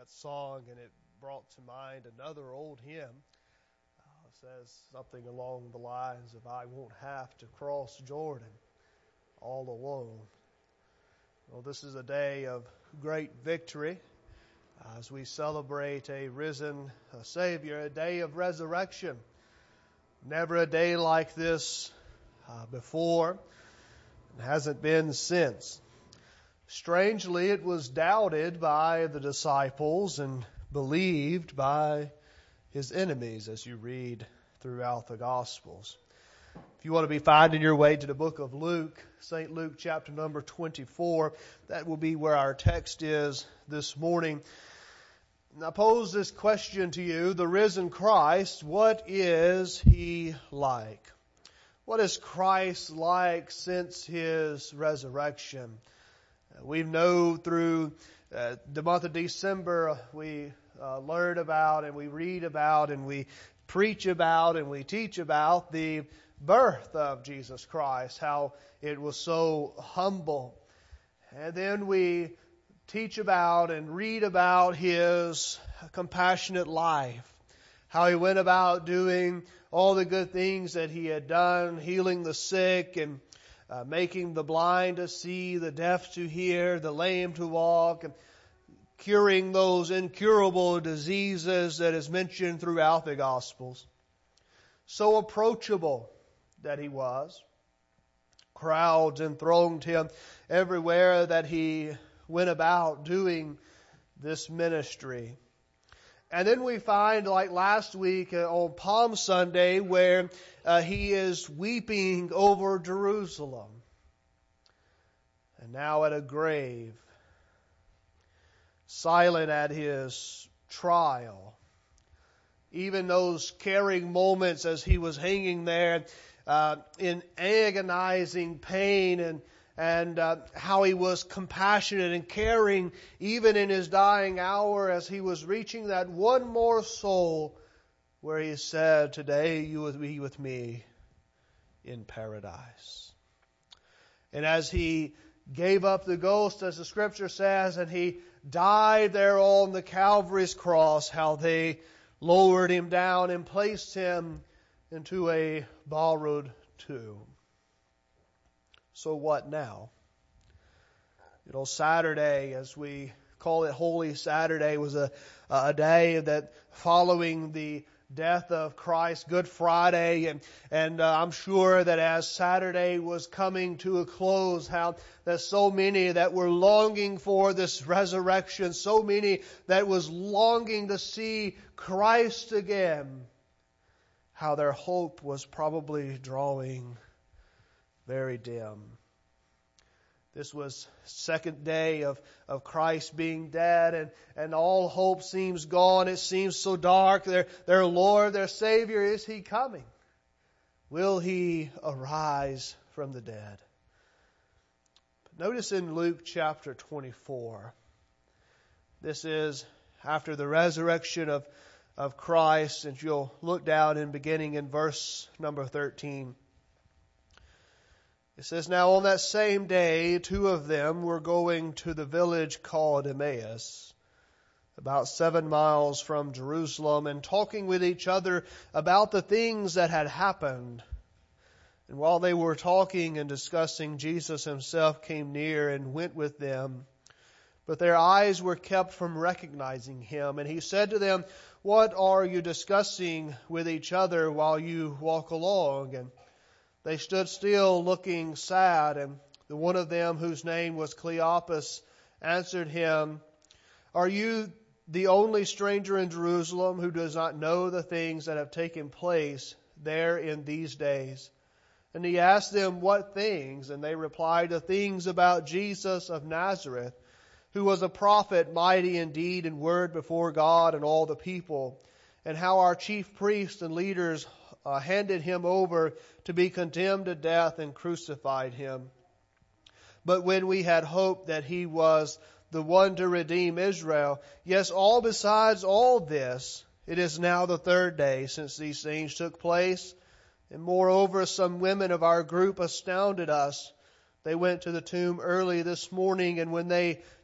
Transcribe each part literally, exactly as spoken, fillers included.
that song, and it brought to mind another old hymn. Uh, it says something along the lines of, I won't have to cross Jordan all alone. Well, this is a day of great victory as we celebrate a risen a Savior, a day of resurrection. Never a day like this uh, before, and hasn't been since. Strangely, it was doubted by the disciples and believed by His enemies, as you read throughout the Gospels. If you want to be finding your way to the book of Luke, Saint Luke chapter number twenty-four, that will be where our text is this morning. And I pose this question to you, the risen Christ, what is He like? What is Christ like since His resurrection? We know through uh, the month of December we uh, learn about and we read about and we preach about and we teach about the birth of Jesus Christ, how it was so humble. And then we teach about and read about His compassionate life, how He went about doing all the good things that He had done, healing the sick and Uh, making the blind to see, the deaf to hear, the lame to walk, and curing those incurable diseases that is mentioned throughout the Gospels. So approachable that He was. Crowds enthronged Him everywhere that He went about doing this ministry. And then we find, like last week uh, on Palm Sunday, where uh, He is weeping over Jerusalem. And now at a grave, silent at His trial. Even those caring moments as He was hanging there uh, in agonizing pain and And uh, how He was compassionate and caring even in His dying hour as He was reaching that one more soul where He said, today you will be with me in paradise. And as He gave up the ghost, as the Scripture says, and He died there on the Calvary's cross, how they lowered Him down and placed Him into a borrowed tomb. So what now? You know, Saturday, as we call it Holy Saturday, was a, a day that following the death of Christ, Good Friday, and, and uh, I'm sure that as Saturday was coming to a close, how that so many that were longing for this resurrection, so many that was longing to see Christ again, how their hope was probably drawing very dim. This was second day of, of Christ being dead, and, and all hope seems gone. It seems so dark. Their, their Lord, their Savior, is He coming? Will He arise from the dead? But notice in Luke chapter twenty-four, this is after the resurrection of, of Christ, and you'll look down in beginning in verse number thirteen. It says, now on that same day, two of them were going to the village called Emmaus, about seven miles from Jerusalem, and talking with each other about the things that had happened. And while they were talking and discussing, Jesus Himself came near and went with them. But their eyes were kept from recognizing Him. And He said to them, what are you discussing with each other while you walk along? And they stood still looking sad, and the one of them, whose name was Cleopas, answered Him, are you the only stranger in Jerusalem who does not know the things that have taken place there in these days? And He asked them, what things? And they replied, the things about Jesus of Nazareth, who was a prophet, mighty in deed and word before God and all the people, and how our chief priests and leaders Uh, handed Him over to be condemned to death and crucified Him. But when we had hoped that He was the one to redeem Israel, yes, all besides all this, it is now the third day since these things took place. And moreover, some women of our group astounded us. They went to the tomb early this morning, and when they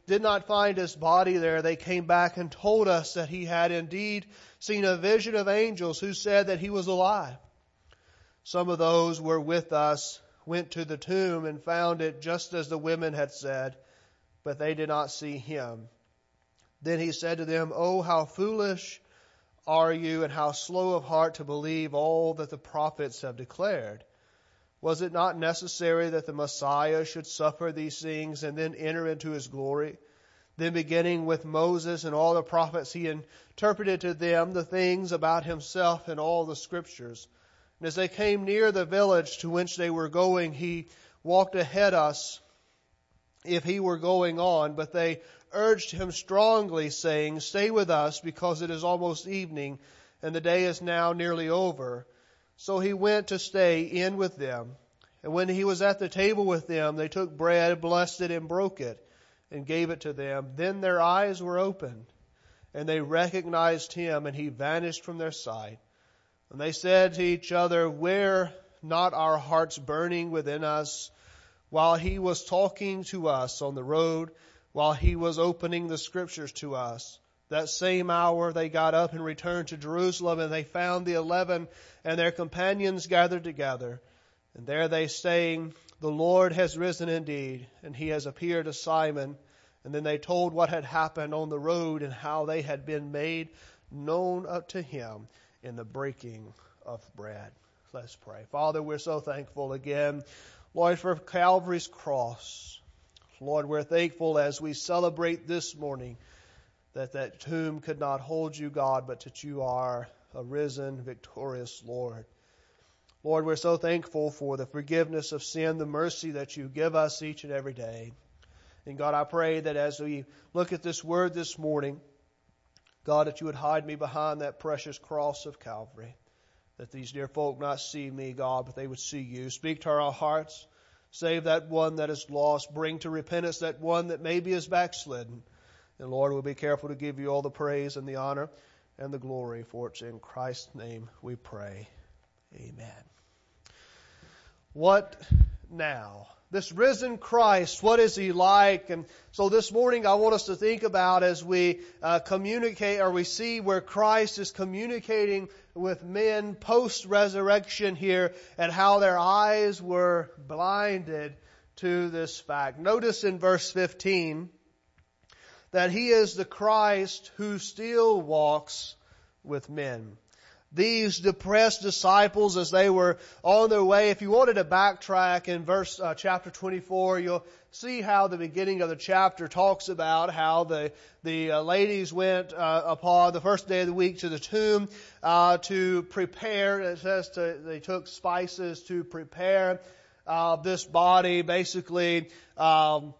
did not find his body there, they came back and told us that he had indeed seen a vision of angels who said that he was alive. Some of those who were with us went to the tomb and found it just as the women had said, but they did not see him. Then he said to them, "Oh, how foolish are you, and how slow of heart to believe all that the prophets have declared. Was it not necessary that the Messiah should suffer these things and then enter into his glory?" Then beginning with Moses and all the prophets, he interpreted to them the things about himself in all the scriptures. And as they came near the village to which they were going, he walked ahead us if he were going on, but they urged him strongly, saying, "Stay with us, because it is almost evening, and the day is now nearly over." So he went to stay in with them. And when he was at the table with them, they took bread, blessed it, and broke it, and gave it to them. Then their eyes were opened, and they recognized him, and he vanished from their sight. And they said to each other, "Were not our hearts burning within us while he was talking to us on the road, while he was opening the scriptures to us?" That same hour they got up and returned to Jerusalem, and they found the eleven and their companions gathered together. And there they saying, "The Lord has risen indeed, and he has appeared to Simon." And then they told what had happened on the road and how they had been made known up to him in the breaking of bread. Let's pray. Father, we're so thankful again, Lord, for Calvary's cross. Lord, we're thankful as we celebrate this morning that that tomb could not hold you, God, but that you are a risen, victorious Lord. Lord, we're so thankful for the forgiveness of sin, the mercy that you give us each and every day. And God, I pray that as we look at this word this morning, God, that you would hide me behind that precious cross of Calvary, that these dear folk not see me, God, but they would see you. Speak to our hearts. Save that one that is lost. Bring to repentance that one that maybe is backslidden. And Lord, we'll be careful to give you all the praise and the honor and the glory, for it's in Christ's name we pray. Amen. What now? This risen Christ, what is he like? And so this morning I want us to think about as we uh, communicate, or we see where Christ is communicating with men post-resurrection here, and how their eyes were blinded to this fact. Notice in verse fifteen that he is the Christ who still walks with men. These depressed disciples, as they were on their way, if you wanted to backtrack in verse uh, chapter twenty-four, you'll see how the beginning of the chapter talks about how the the uh, ladies went uh, upon the first day of the week to the tomb uh, to prepare. It says to, they took spices to prepare uh, this body, basically. Um,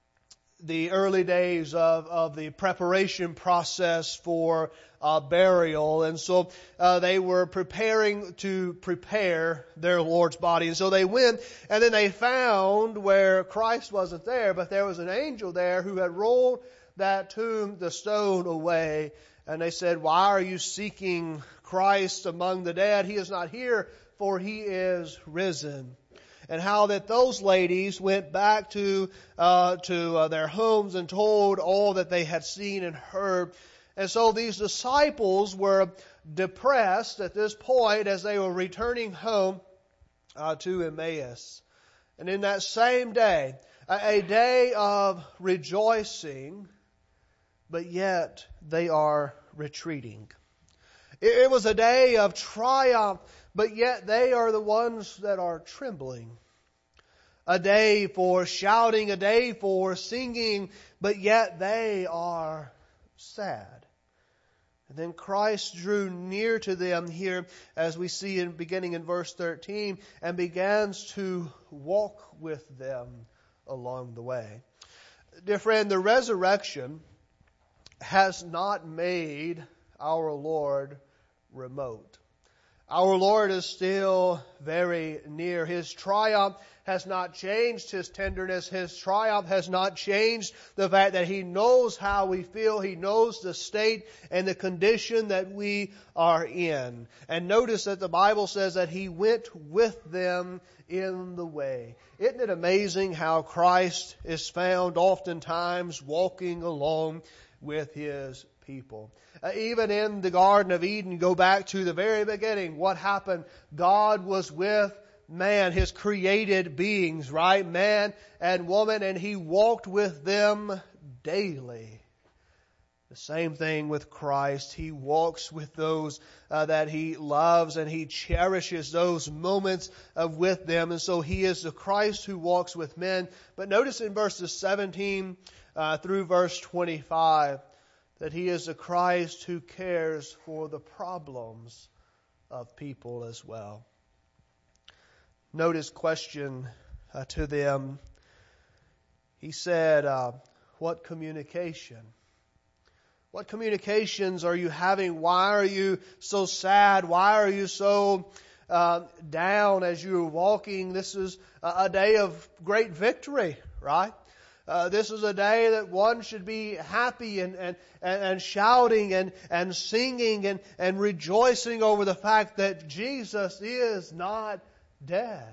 the early days of, of the preparation process for uh, burial. And so uh, they were preparing to prepare their Lord's body. And so they went, and then they found where Christ wasn't there, but there was an angel there who had rolled that tomb, the stone away. And they said, "Why are you seeking Christ among the dead? He is not here, for he is risen." And how that those ladies went back to uh, to uh, their homes and told all that they had seen and heard. And so these disciples were depressed at this point as they were returning home uh, to Emmaus. And in that same day, a, a day of rejoicing, but yet they are retreating. It, it was a day of triumph, but yet they are the ones that are trembling. A day for shouting, a day for singing, but yet they are sad. And then Christ drew near to them here, as we see in beginning in verse thirteen, and begins to walk with them along the way. Dear friend, the resurrection has not made our Lord remote. Our Lord is still very near. His triumph has not changed His tenderness. His triumph has not changed the fact that He knows how we feel. He knows the state and the condition that we are in. And notice that the Bible says that He went with them in the way. Isn't it amazing how Christ is found oftentimes walking along with His people? Uh, even in the Garden of Eden, go back to the very beginning, what happened? God was with man, His created beings, right? Man and woman, and He walked with them daily. The same thing with Christ. He walks with those uh, that He loves, and He cherishes those moments of with them. And so He is the Christ who walks with men. But notice in verses seventeen uh, through verse twenty-five that He is the Christ who cares for the problems of people as well. Notice question uh, to them. He said, uh, what communication? What communications are you having? Why are you so sad? Why are you so uh, down as you're walking? This is a day of great victory, right? Uh, this is a day that one should be happy and, and, and, and shouting and, and singing and, and rejoicing over the fact that Jesus is not dead.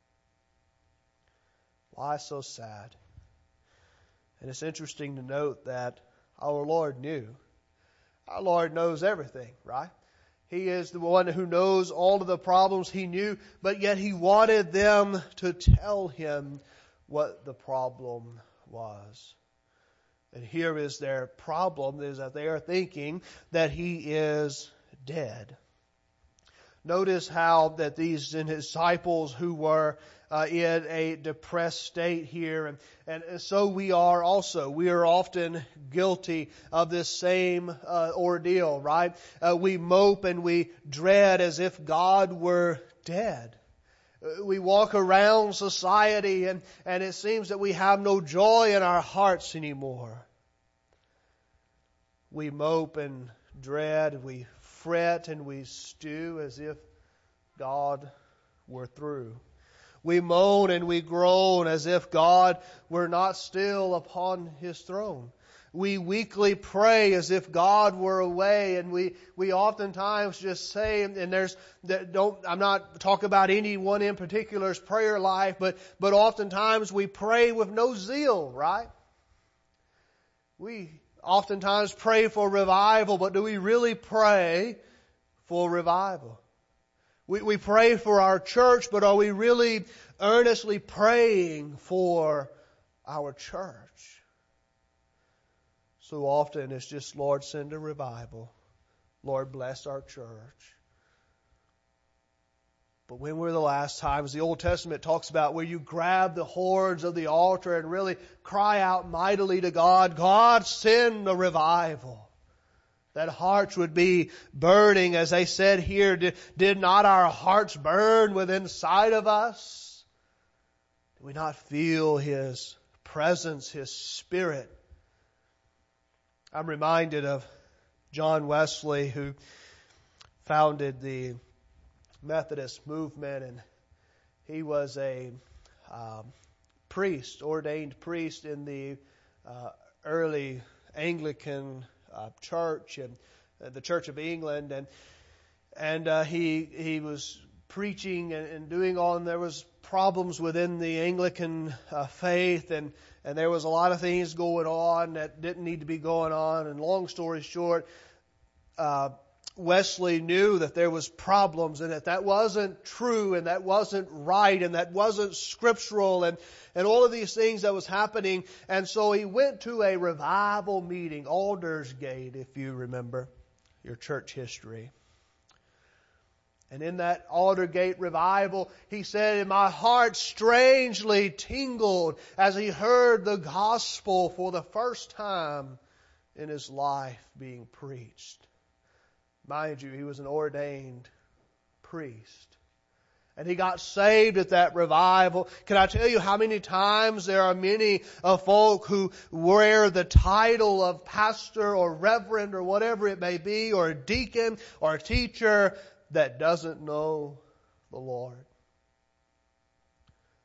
Why so sad? And it's interesting to note that our Lord knew. Our Lord knows everything, right? He is the one who knows all of the problems. He knew, but yet He wanted them to tell Him what the problem was. And here is their problem, is that they are thinking that He is dead. Notice how that these disciples who were uh, in a depressed state here, and, and so we are also. We are often guilty of this same uh, ordeal, right? Uh, we mope and we dread as if God were dead. We walk around society and, and it seems that we have no joy in our hearts anymore. We mope and dread, we fret and we stew as if God were through. We moan and we groan as if God were not still upon His throne. We weakly pray as if God were away, and we, we oftentimes just say, and there's, don't, I'm not talking about anyone in particular's prayer life, but, but oftentimes we pray with no zeal, right? We oftentimes pray for revival, but do we really pray for revival? We, we pray for our church, but are we really earnestly praying for our church? So often it's just, Lord, send a revival. Lord, bless our church. But when were the last times? The Old Testament talks about where you grab the horns of the altar and really cry out mightily to God, God, send a revival. That hearts would be burning, as they said here, did, did not our hearts burn within inside of us? Do we not feel His presence, His Spirit? I'm reminded of John Wesley, who founded the Methodist movement, and he was a um, priest, ordained priest in the uh, early Anglican uh, church and uh, the Church of England, and and uh, he he was preaching and, and doing all, and there was problems within the Anglican uh, faith, and and there was a lot of things going on that didn't need to be going on. And long story short, uh, Wesley knew that there was problems and that that wasn't true and that wasn't right and that wasn't scriptural and, and all of these things that was happening. And so he went to a revival meeting, Aldersgate, if you remember your church history. And in that Aldersgate revival, he said, my heart strangely tingled as he heard the gospel for the first time in his life being preached. Mind you, he was an ordained priest. And he got saved at that revival. Can I tell you how many times there are many of folk who wear the title of pastor or reverend or whatever it may be, or deacon or teacher, that doesn't know the Lord.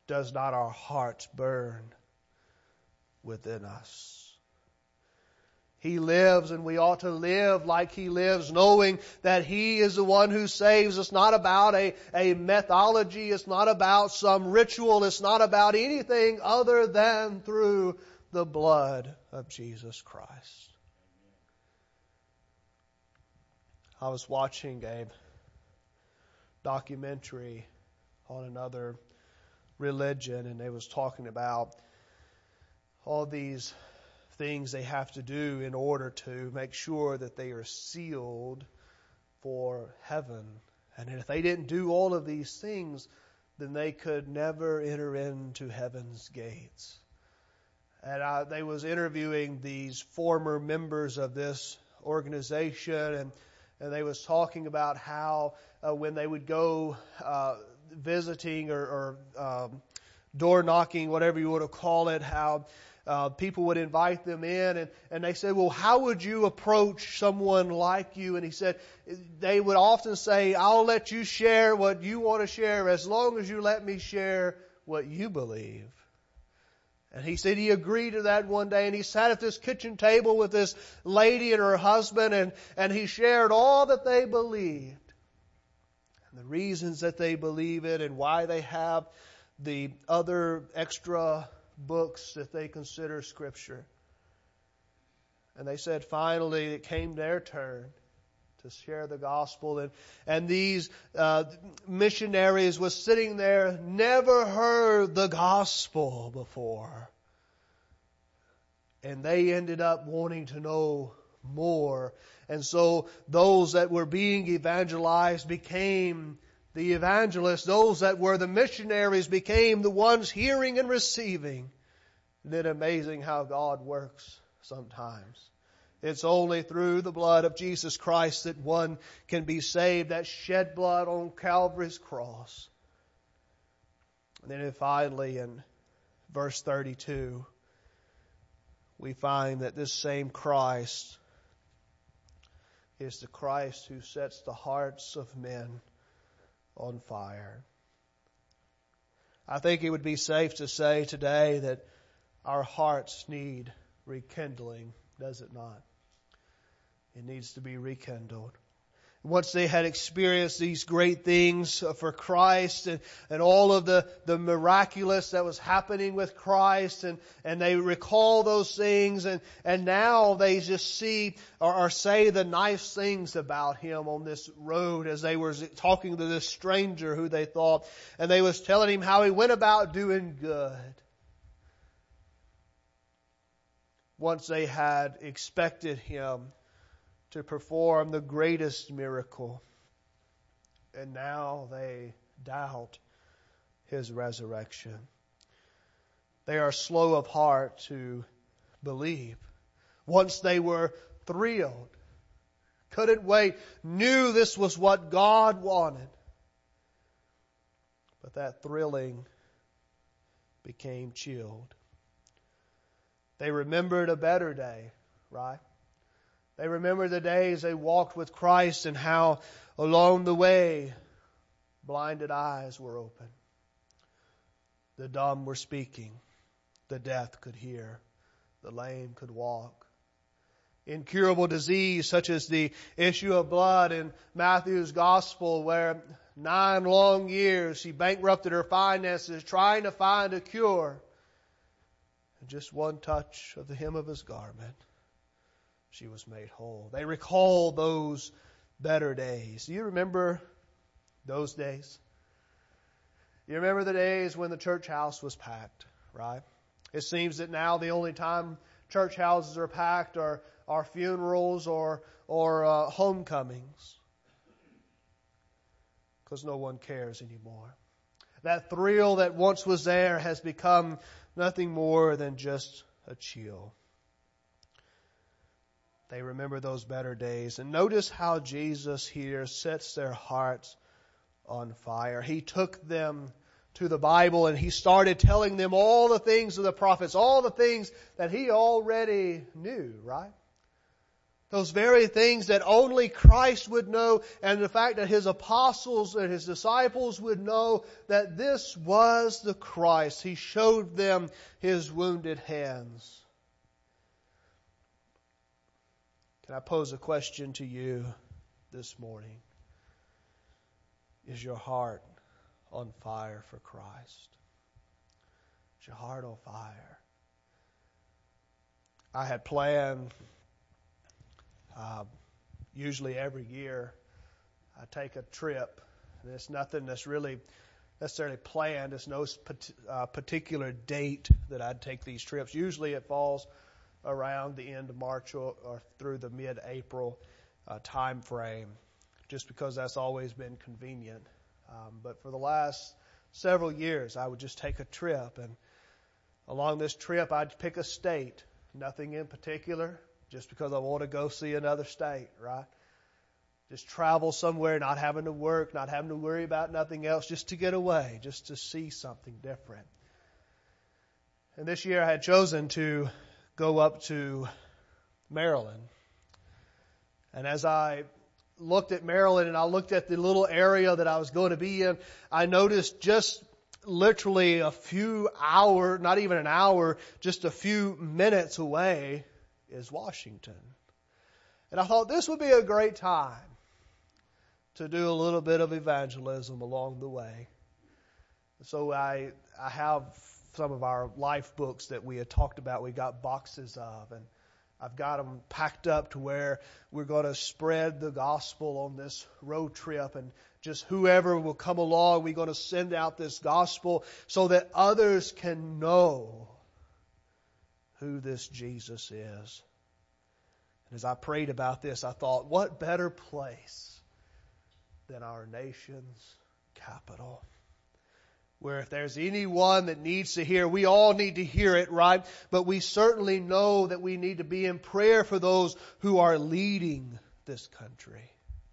does not our hearts burn within us? He lives, and we ought to live like He lives, knowing that He is the one who saves. It's not about a, a methodology. It's not about some ritual. It's not about anything other than through the blood of Jesus Christ. I was watching a documentary on another religion, and they was talking about all these things they have to do in order to make sure that they are sealed for heaven. And if they didn't do all of these things, then they could never enter into heaven's gates. And I, they was interviewing these former members of this organization, and, and they was talking about how uh, when they would go uh, visiting or, or um, door knocking, whatever you want to call it, how Uh, people would invite them in, and, and they said, well, how would you approach someone like you? And he said, they would often say, I'll let you share what you want to share as long as you let me share what you believe. And he said he agreed to that one day, and he sat at this kitchen table with this lady and her husband, and, and he shared all that they believed, and the reasons that they believe it, and why they have the other extra books that they consider Scripture. And they said finally it came their turn to share the gospel. And, and these uh, missionaries was sitting there, never heard the gospel before. And they ended up wanting to know more. And so those that were being evangelized became the evangelists. Those that were the missionaries became the ones hearing and receiving. Isn't it amazing how God works sometimes? It's only through the blood of Jesus Christ that one can be saved. That shed blood on Calvary's cross. And then finally in verse thirty-two, we find that this same Christ is the Christ who sets the hearts of men on fire. I think it would be safe to say today that our hearts need rekindling, does it not? It needs to be rekindled. Once they had experienced these great things for Christ and, and all of the, the miraculous that was happening with Christ, and, and they recall those things, and, and now they just see or, or say the nice things about Him on this road as they were talking to this stranger who they thought, and they was telling him how He went about doing good. Once they had expected Him to perform the greatest miracle, and now they doubt His resurrection. They are slow of heart to believe. Once they were thrilled, couldn't wait, knew this was what God wanted. But that thrilling became chilled. They remembered a better day, right? They remember the days they walked with Christ and how along the way blinded eyes were open. The dumb were speaking. The deaf could hear. The lame could walk. Incurable disease such as the issue of blood in Matthew's Gospel, where nine long years she bankrupted her finances trying to find a cure. And just one touch of the hem of His garment, she was made whole. They recall those better days. Do you remember those days? You remember the days when the church house was packed, right? It seems that now the only time church houses are packed are, are funerals or, or uh, homecomings. Because no one cares anymore. That thrill that once was there has become nothing more than just a chill. They remember those better days. And notice how Jesus here sets their hearts on fire. He took them to the Bible and He started telling them all the things of the prophets, all the things that He already knew, right? Those very things that only Christ would know, and the fact that His apostles and His disciples would know that this was the Christ. He showed them His wounded hands. Can I pose a question to you this morning? Is your heart on fire for Christ? Is your heart on fire? I had planned, uh, usually every year, I take a trip. And it's nothing that's really necessarily planned. There's no uh, particular date that I'd take these trips. Usually it falls around the end of March or, or through the mid-April uh, time frame, just because that's always been convenient. Um, but for the last several years, I would just take a trip, and along this trip, I'd pick a state, nothing in particular, just because I want to go see another state, right? Just travel somewhere, not having to work, not having to worry about nothing else, just to get away, just to see something different. And this year, I had chosen to go up to Maryland. And as I looked at Maryland and I looked at the little area that I was going to be in, I noticed just literally a few hours, not even an hour, just a few minutes away is Washington. And I thought this would be a great time to do a little bit of evangelism along the way. So I I have some of our life books that we had talked about. We got boxes of, and I've got them packed up to where we're going to spread the gospel on this road trip, and just whoever will come along, we're going to send out this gospel so that others can know who this Jesus is. And as I prayed about this, I thought, what better place than our nation's capital? Where if there's anyone that needs to hear, we all need to hear it, right? But we certainly know that we need to be in prayer for those who are leading this country.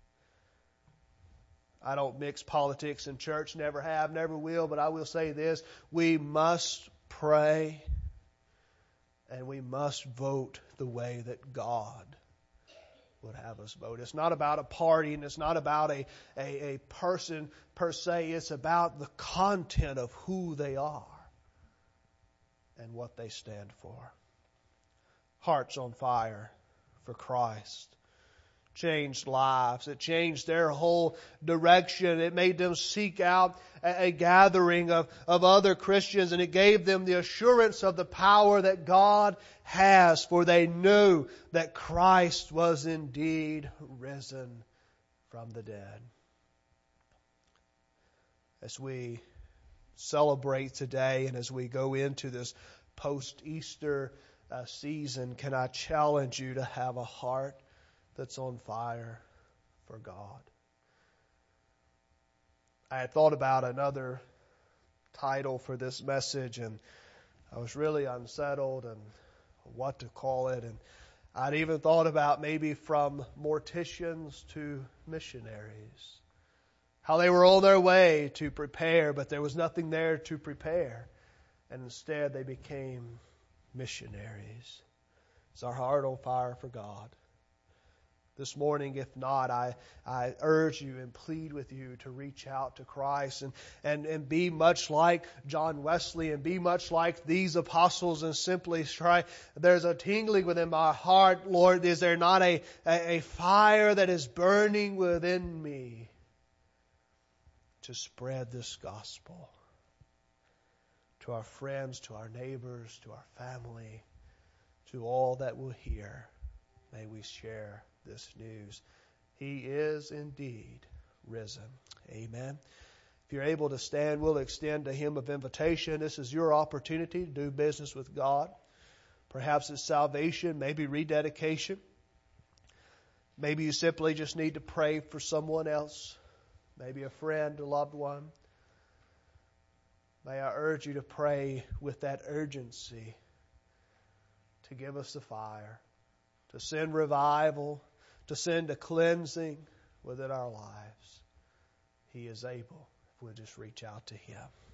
I don't mix politics and church, never have, never will, but I will say this: we must pray and we must vote the way that God would have us vote. It's not about a party, and it's not about a, a, a person per se. It's about the content of who they are and what they stand for. Hearts on fire for Christ. Changed lives. It changed their whole direction. It made them seek out a, a gathering of, of other Christians, and it gave them the assurance of the power that God has, for they knew that Christ was indeed risen from the dead. As we celebrate today and as we go into this post-Easter uh, season, can I challenge you to have a heart that's on fire for God? I had thought about another title for this message, and I was really unsettled and what to call it. And I'd even thought about maybe from morticians to missionaries. How they were on their way to prepare, but there was nothing there to prepare. And instead they became missionaries. Is our heart on fire for God? This morning, if not, I, I urge you and plead with you to reach out to Christ and, and, and be much like John Wesley and be much like these apostles and simply try. There's a tingling within my heart, Lord. Is there not a, a, a fire that is burning within me to spread this gospel to our friends, to our neighbors, to our family, to all that will hear? May we share this news. He is indeed risen. Amen. If you're able to stand, we'll extend a hymn of invitation. This is your opportunity to do business with God. Perhaps it's salvation, maybe rededication. Maybe you simply just need to pray for someone else, maybe a friend, a loved one. May I urge you to pray with that urgency to give us the fire, to send revival, to send a cleansing within our lives. He is able if we'll just reach out to Him.